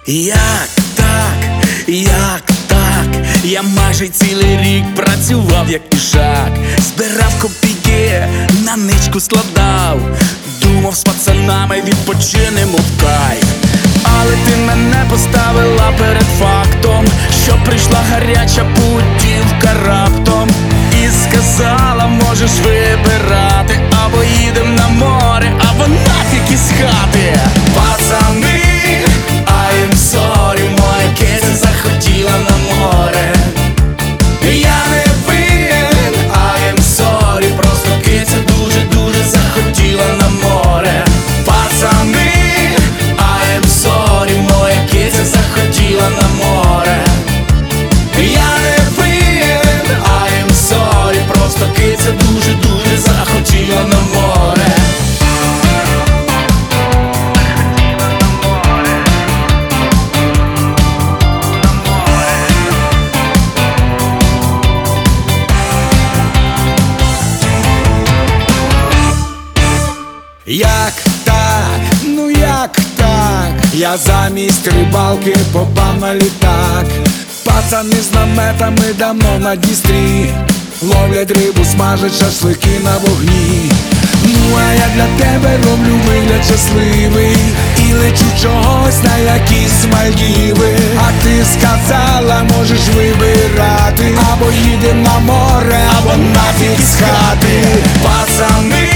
Як так, як так? Я майже цілий рік працював як ішак, збирав копійки, на ничку складав, думав, з пацанами відпочинемо в кайф. Але ти мене поставила перед фактом, що прийшла гаряча путівка раптом і сказала, можеш вибирати, або їдем на море, або нафіг із хати. Пацани, I am sorry, моя киця захотіла на море. Я не винен, I am sorry, просто киця дуже-дуже захотіла на море. Пацани, I am sorry, моя киця захотіла на море. Я не винен, I am sorry, просто киця дуже-дуже захотіла на море. Як так? Ну як так? Я замість рибалки попав на літак. Пацани з наметами давно на Дністрі, ловлять рибу, смажать шашлики на вогні. Ну а я для тебе роблю вигляд щасливий і лечу чогось на якісь Мальдіви. А ти сказала, можеш вибирати, або їдем на море, або нафіг з хати. Пацани,